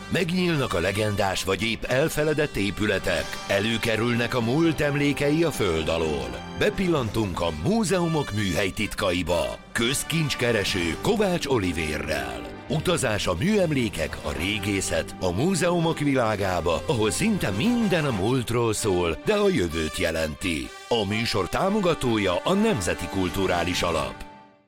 Megnyílnak a legendás vagy épp elfeledett épületek, előkerülnek a múlt emlékei a föld alól. Bepillantunk a múzeumok műhely titkaiba. Közkincskereső Kovács Olivérrel. Utazás a műemlékek, a régészet, a múzeumok világába, ahol szinte minden a múltról szól, de a jövőt jelenti. A műsor támogatója a Nemzeti Kulturális Alap.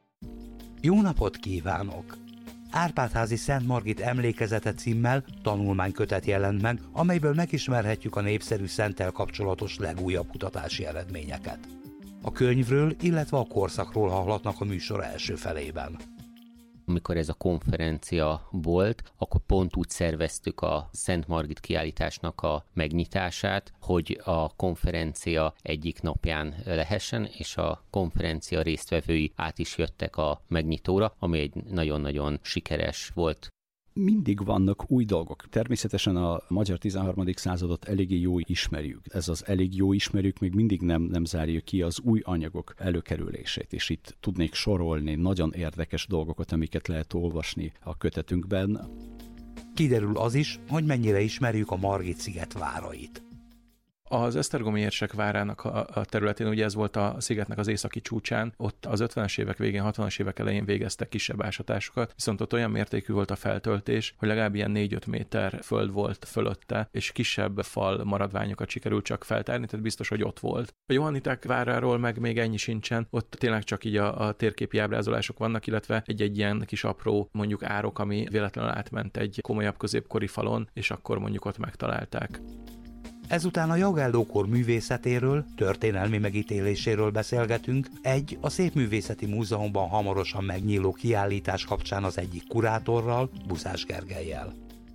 Jó napot kívánok! Árpád-házi Szent Margit emlékezete címmel tanulmánykötet jelent meg, amelyből megismerhetjük a népszerű szenttel kapcsolatos legújabb kutatási eredményeket. A könyvről, illetve a korszakról hallhatnak a műsor első felében. Amikor ez a konferencia volt, akkor pont úgy szerveztük a Szent Margit kiállításnak a megnyitását, hogy a konferencia egyik napján lehessen, és a konferencia résztvevői át is jöttek a megnyitóra, ami egy nagyon-nagyon sikeres volt. Mindig vannak új dolgok. Természetesen a magyar 13. századot eléggé jól ismerjük. Ez az elég jó ismerjük még mindig nem zárja ki az új anyagok előkerülését, és itt tudnék sorolni nagyon érdekes dolgokat, amiket lehet olvasni a kötetünkben. Kiderül az is, hogy mennyire ismerjük a Margit-sziget várait. Az esztergomi érsek várának a területén, ugye ez volt a szigetnek az északi csúcsán, ott az 50-es évek végén, 60-as évek elején végeztek kisebb ásatásokat, viszont ott olyan mértékű volt a feltöltés, hogy legalább ilyen 4-5 méter föld volt fölötte, és kisebb fal maradványokat sikerült csak feltárni, tehát biztos, hogy ott volt. A johanniták váráról meg még ennyi sincsen, ott tényleg csak így a térképi ábrázolások vannak, illetve egy ilyen kis apró mondjuk árok, ami véletlenül átment egy komolyabb középkori falon, és akkor mondjuk ott megtalálták. Ezután a Jagellókor művészetéről, történelmi megítéléséről beszélgetünk, a Szépművészeti Múzeumban hamarosan megnyíló kiállítás kapcsán az egyik kurátorral, Buszás Gergellyel.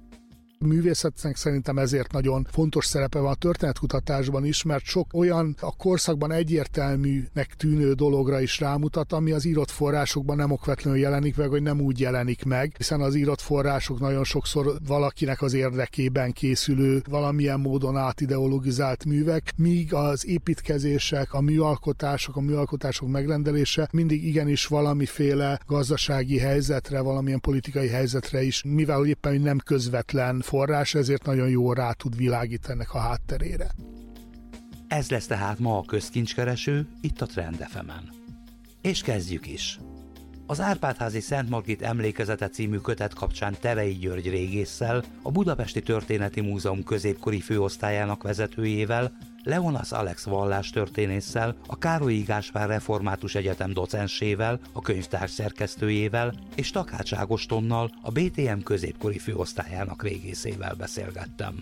A művészetnek szerintem ezért nagyon fontos szerepe van a történetkutatásban is, mert sok olyan a korszakban egyértelműnek tűnő dologra is rámutat, ami az írott forrásokban nem okvetlenül jelenik meg, vagy nem úgy jelenik meg, hiszen az írott források nagyon sokszor valakinek az érdekében készülő, valamilyen módon átideologizált művek, míg az építkezések, a műalkotások megrendelése mindig igenis valamiféle gazdasági helyzetre, valamilyen politikai helyzetre is, mivel éppen nem közvetlen forrás, ezért nagyon jól rá tud világítani ennek a hátterére. Ez lesz tehát ma a közkincskereső, itt a Trend FM-en. És kezdjük is. Az Árpád-házi Szent Margit emlékezete című kötet kapcsán Terei György régésszel, a Budapesti Történeti Múzeum középkori főosztályának vezetőjével, Leonas Alex vallástörténésszel, a Károlyi Gáspár Református Egyetem docensével, a könyvtár szerkesztőjével és Takács Ágostonnal, a BTM középkori főosztályának régészével beszélgettem.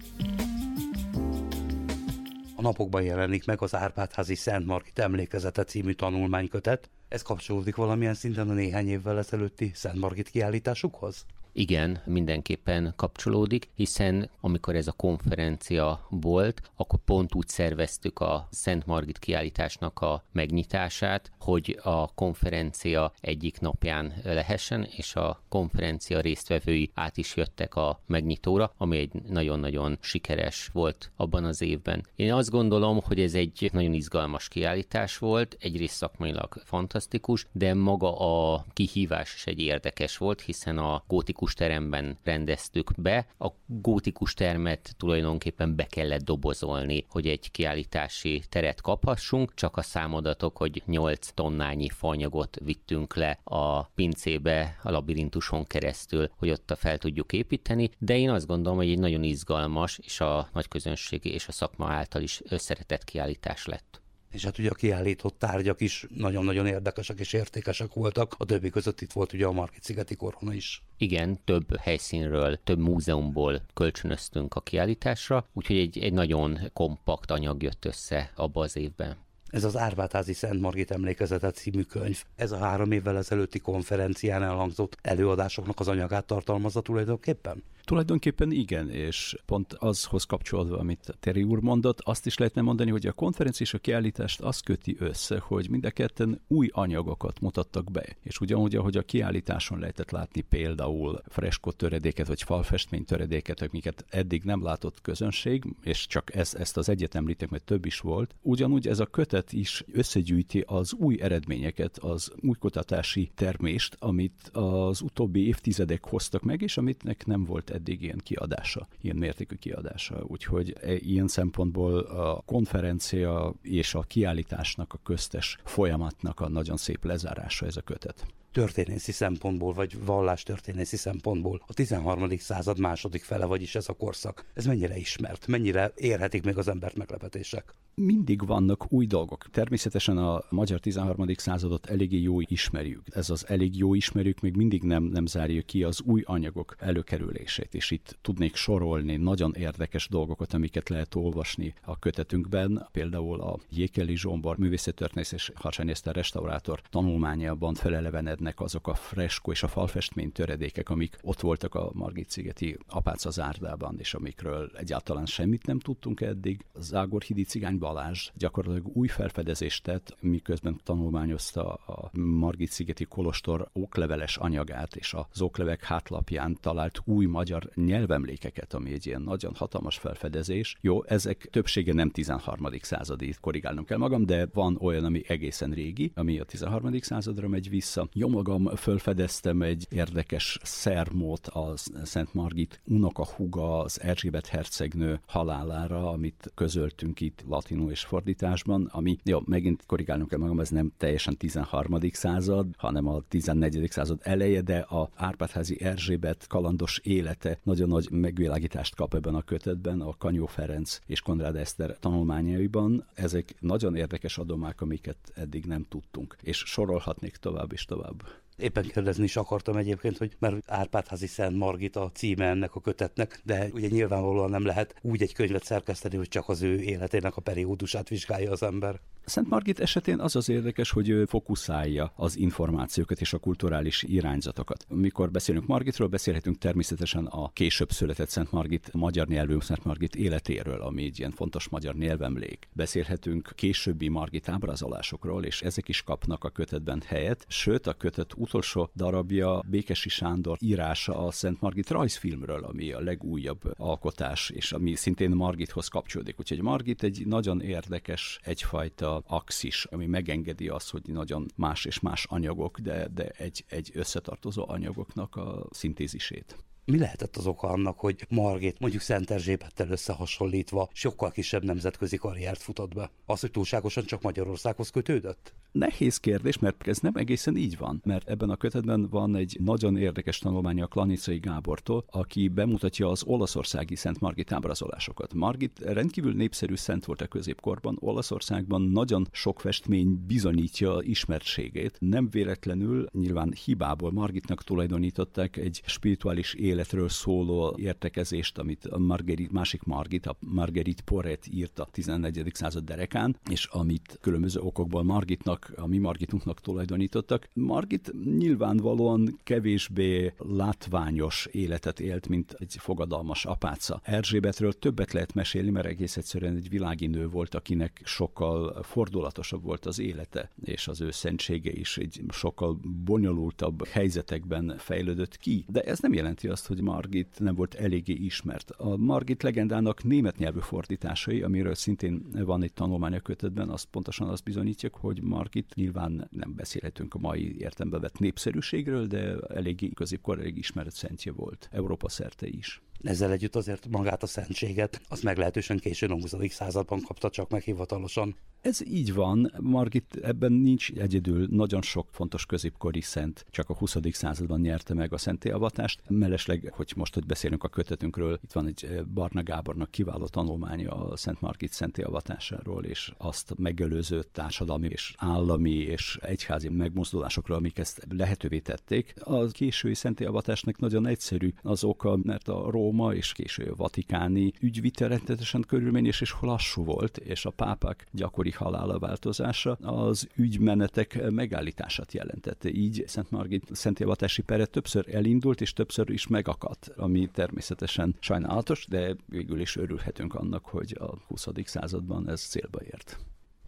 A napokban jelenik meg az Árpád-házi Szent Margit emlékezete című tanulmánykötet. Ez kapcsolódik valamilyen szinten a néhány évvel ezelőtti Szent Margit kiállításukhoz? Igen, mindenképpen kapcsolódik, hiszen amikor ez a konferencia volt, akkor pont úgy szerveztük a Szent Margit kiállításnak a megnyitását, hogy a konferencia egyik napján lehessen, és a konferencia résztvevői át is jöttek a megnyitóra, ami egy nagyon-nagyon sikeres volt abban az évben. Én azt gondolom, hogy ez egy nagyon izgalmas kiállítás volt, egyrészt szakmailag fantasztikus, de maga a kihívás is egy érdekes volt, hiszen a gótikus teremben rendeztük be. A gótikus termet tulajdonképpen be kellett dobozolni, hogy egy kiállítási teret kaphassunk, csak a számadatok, hogy 8 tonnányi faanyagot vittünk le a pincébe a labirintuson keresztül, hogy ott fel tudjuk építeni, de én azt gondolom, hogy egy nagyon izgalmas és a nagyközönség és a szakma által is szeretett kiállítás lett. És hát ugye a kiállított tárgyak is nagyon-nagyon érdekesek és értékesek voltak. A többi között itt volt ugye a Margit-szigeti korona is. Igen, több helyszínről, több múzeumból kölcsönöztünk a kiállításra, úgyhogy egy nagyon kompakt anyag jött össze abba az évben. Ez az Árpád-házi Szent Margit emlékezete című könyv. Ez a 3 évvel ezelőtti konferencián elhangzott előadásoknak az anyagát tartalmazza tulajdonképpen? Tulajdonképpen igen, és pont azhoz kapcsolódva, amit Teri úr mondott, azt is lehetne mondani, hogy a konferencia és a kiállítást azt köti össze, hogy mind a ketten új anyagokat mutattak be. És ugyanúgy, ahogy a kiállításon lehetett látni például freskó töredéket, vagy falfestmény töredéket, amiket eddig nem látott közönség, és csak ezt az egyet említek, mert több is volt. Ugyanúgy ez a kötet kötet is összegyűjti az új eredményeket, az új kutatási termést, amit az utóbbi évtizedek hoztak meg, és amitnek nem volt eddig ilyen kiadása, ilyen mértékű kiadása. Úgyhogy ilyen szempontból a konferencia és a kiállításnak, a köztes folyamatnak a nagyon szép lezárása ez a kötet. Történészi szempontból, vagy vallástörténészi szempontból a 13. század második fele, vagyis ez a korszak, ez mennyire ismert, mennyire érhetik meg az embert meglepetések? Mindig vannak új dolgok. Természetesen a magyar 13. századot eléggé jó ismerjük. Ez az elég jó ismerjük még mindig nem zárja ki az új anyagok előkerülését, és itt tudnék sorolni nagyon érdekes dolgokat, amiket lehet olvasni a kötetünkben. Például a Jékeli Zsombor művészettörténész és Harsanyi Eszter restaurátor tanulmányában felelevenednek azok a freskó és a falfestmény töredékek, amik ott voltak a Margit-szigeti Apáca zárdában, és amikről egyáltalán semmit nem tudtunk eddig. Zágorhidi Cigány Balázs gyakorlatilag új felfedezést tett, miközben tanulmányozta a Margit-szigeti kolostor ókleveles anyagát, és az óklevek hátlapján talált új magyar nyelvemlékeket, ami egy ilyen nagyon hatalmas felfedezés. Jó, ezek többsége nem 13. századi, korrigálnom kell magam, de van olyan, ami egészen régi, ami a 13. századra megy vissza. Jó magam felfedeztem egy érdekes szermót a Szent Margit unokahúga, az Erzsébet hercegnő halálára, amit közöltünk itt latinul és fordításban, ami, jó, megint korrigálnom kell magam, ez nem teljesen 13. század, hanem a 14. század eleje, de a Árpád-házi Erzsébet kalandos élete nagyon nagy megvilágítást kap ebben a kötetben, a Kanyó Ferenc és Konrád Eszter tanulmányaiban. Ezek nagyon érdekes adomák, amiket eddig nem tudtunk, és sorolhatnék tovább és tovább. Éppen kérdezni is akartam egyébként, hogy mert Árpád-házi Szent Margit a címe ennek a kötetnek, de ugye nyilvánvalóan nem lehet úgy egy könyvet szerkeszteni, hogy csak az ő életének a periódusát vizsgálja az ember. Szent Margit esetén az érdekes, hogy ő fókuszálja az információkat és a kulturális irányzatokat. Mikor beszélünk Margitról, beszélhetünk természetesen a később született Szent Margit, magyar nyelvű Szent Margit életéről, ami egy ilyen fontos magyar nyelvemlék. Beszélhetünk későbbi Margit ábrázolásokról, és ezek is kapnak a kötetben helyet, sőt a kötet utolsó darabja Békesi Sándor írása a Szent Margit rajzfilmről, ami a legújabb alkotás, és ami szintén Margithoz kapcsolódik. Úgyhogy Margit egy nagyon érdekes egyfajta axis, ami megengedi azt, hogy nagyon más és más anyagok, de egy összetartozó anyagoknak a szintézisét. Mi lehetett az oka annak, hogy Margit mondjuk Szent Erzsébettel összehasonlítva sokkal kisebb nemzetközi karriert futott be? Az, hogy túlságosan csak Magyarországhoz kötődött? Nehéz kérdés, mert ez nem egészen így van, mert ebben a kötetben van egy nagyon érdekes tanulmánya a Klanicai Gábortól, aki bemutatja az olaszországi Szent Margit ábrázolásokat. Margit rendkívül népszerű szent volt a középkorban, Olaszországban nagyon sok festmény bizonyítja ismertségét. Nem véletlenül, nyilván hibából Margitnak tulajdonították egy spirituális életről szóló értekezést, amit a másik Margit, a Marguerite Porret írt a 14. század derekán, és amit különböző okokból a mi Margitunknak tulajdonítottak. Margit nyilvánvalóan kevésbé látványos életet élt, mint egy fogadalmas apáca. Erzsébetről többet lehet mesélni, mert egész egyszerűen egy világi nő volt, akinek sokkal fordulatosabb volt az élete, és az ő szentsége is egy sokkal bonyolultabb helyzetekben fejlődött ki. De ez nem jelenti azt, hogy Margit nem volt eléggé ismert. A Margit legendának német nyelvű fordításai, amiről szintén van egy tanulmány a kötetben, azt pontosan azt bizonyítják, hogy Margit nyilván nem beszélhetünk a mai értelemben vett népszerűségről, de eléggé középkor elég ismert szentje volt, Európa szerte is. Ezzel együtt azért magát a szentséget, azt meglehetősen későn a 20. században kapta csak meg hivatalosan. Ez így van, Margit ebben nincs egyedül, nagyon sok fontos középkori szent csak a 20. században nyerte meg a szentélyavatást. Mellesleg, hogy beszélünk a kötetünkről, itt van egy Barna Gábornak kiváló tanulmánya a Szent Margit szentélyavatásáról, és azt megelőző társadalmi és állami és egyházi megmozdulásokról, amik ezt lehetővé tették. A késői szentélyavatásnak nagyon egyszerű az oka, mert a Róma és késői a vatikáni ügyvitel rettenetesen körülményes és lassú volt, és a pápák gyakori halála változása az ügymenetek megállítását jelentette. Így Szent Margit szentélyavatási pere többször elindult, és többször is megakadt, ami természetesen sajnálatos, de végül is örülhetünk annak, hogy a 20. században ez célba ért. A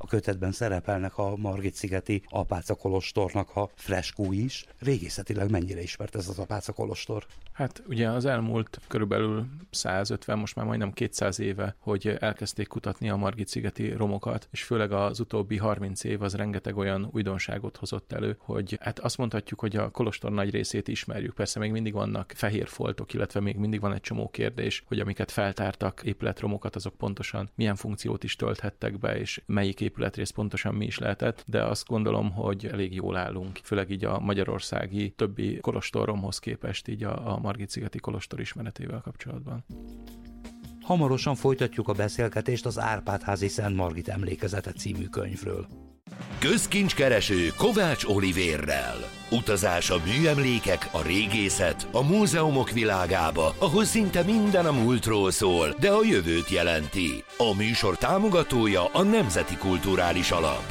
A kötetben szerepelnek a Margit-szigeti Apáca kolostornak a freskói is. Régészetileg mennyire ismert ez az Apáca kolostor? Hát ugye az elmúlt körülbelül 150, most már majdnem 200 éve, hogy elkezdték kutatni a Margit-szigeti romokat, és főleg az utóbbi 30 év az rengeteg olyan újdonságot hozott elő, hogy hát azt mondhatjuk, hogy a kolostor nagy részét ismerjük. Persze még mindig vannak fehér foltok, illetve még mindig van egy csomó kérdés, hogy amiket feltártak épületromokat, azok pontosan milyen funkciót is tölthettek be, és melyik épületrész pontosan mi is lehetett, de azt gondolom, hogy elég jól állunk, főleg így a magyarországi többi kolostorromhoz képest így a Margit-szigeti kolostor ismeretével kapcsolatban. Hamarosan folytatjuk a beszélgetést az Árpád-házi Szent Margit emlékezete című könyvről. Közkincskereső Kovács Olivérrel. Utazás a műemlékek, a régészet, a múzeumok világába, ahol szinte minden a múltról szól, de a jövőt jelenti. A műsor támogatója a Nemzeti Kulturális Alap.